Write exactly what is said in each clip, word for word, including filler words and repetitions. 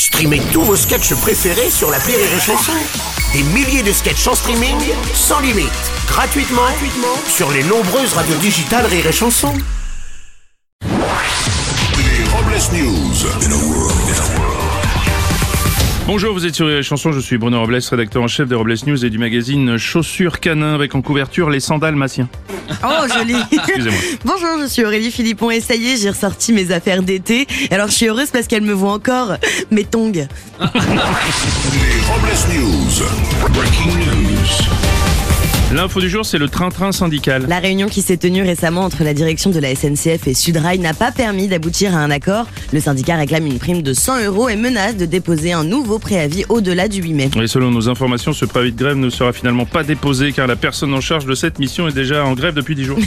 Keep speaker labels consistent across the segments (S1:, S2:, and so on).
S1: Streamez tous vos sketchs préférés sur l'appli Rire et Chanson. Des milliers de sketchs en streaming, sans limite, gratuitement, gratuitement sur les nombreuses radios digitales Rire et Chanson.
S2: Les Robles News. In a world, in a world.
S3: Bonjour, vous êtes sur Rire et Chanson, je suis Bruno Robles, rédacteur en chef des Robles News et du magazine Chaussures Canin, avec en couverture les sandales massiens.
S4: Oh, joli.
S3: Excusez-moi.
S4: Bonjour, je suis Aurélie Philippon et ça y est, j'ai ressorti mes affaires d'été. Alors je suis heureuse parce qu'elle me voit encore mes tongs.
S2: Les Robles News. Breaking news.
S3: L'info du jour, c'est le train-train syndical.
S4: La réunion qui s'est tenue récemment entre la direction de la S N C F et Sudrail n'a pas permis d'aboutir à un accord. Le syndicat réclame une prime de cent euros et menace de déposer un nouveau préavis au-delà du huit mai.
S3: Et selon nos informations, ce préavis de grève ne sera finalement pas déposé car la personne en charge de cette mission est déjà en grève depuis dix jours.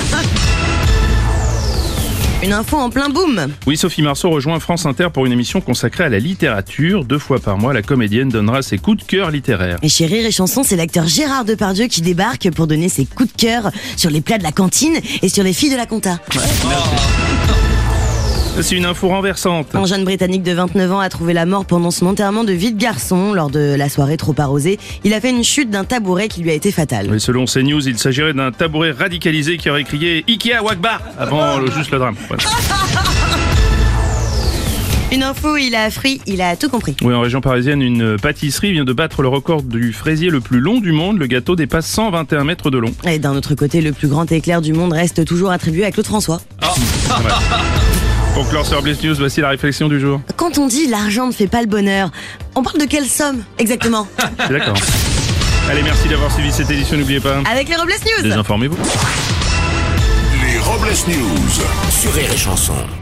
S4: Une info en plein boom.
S3: Oui, Sophie Marceau rejoint France Inter pour une émission consacrée à la littérature. Deux fois par mois, la comédienne donnera ses coups de cœur littéraires.
S4: Et chez Rire et Chanson, c'est l'acteur Gérard Depardieu qui débarque pour donner ses coups de cœur sur les plats de la cantine et sur les filles de la compta.
S3: C'est une info renversante.
S4: Un jeune Britannique de vingt-neuf ans a trouvé la mort pendant son enterrement de vie de garçon lors de la soirée trop arrosée. Il a fait une chute d'un tabouret qui lui a été fatale.
S3: Et selon CNews, il s'agirait d'un tabouret radicalisé qui aurait crié Ikea Wakbar avant le, juste le drame. Voilà.
S4: Une info, il a fruit, il a tout compris.
S3: Oui, en région parisienne, une pâtisserie vient de battre le record du fraisier le plus long du monde. Le gâteau dépasse cent vingt et un mètres de long.
S4: Et d'un autre côté, le plus grand éclair du monde reste toujours attribué à Claude François.
S3: Oh. Ouais. Pour clore sur Robles News, voici la réflexion du jour.
S4: Quand on dit l'argent ne fait pas le bonheur, on parle de quelle somme exactement?
S3: Je suis d'accord. Allez, merci d'avoir suivi cette édition, n'oubliez pas.
S4: Avec les Robles News.
S3: Désinformez-vous.
S2: Les Robles News.
S1: Sur Rire et Chanson.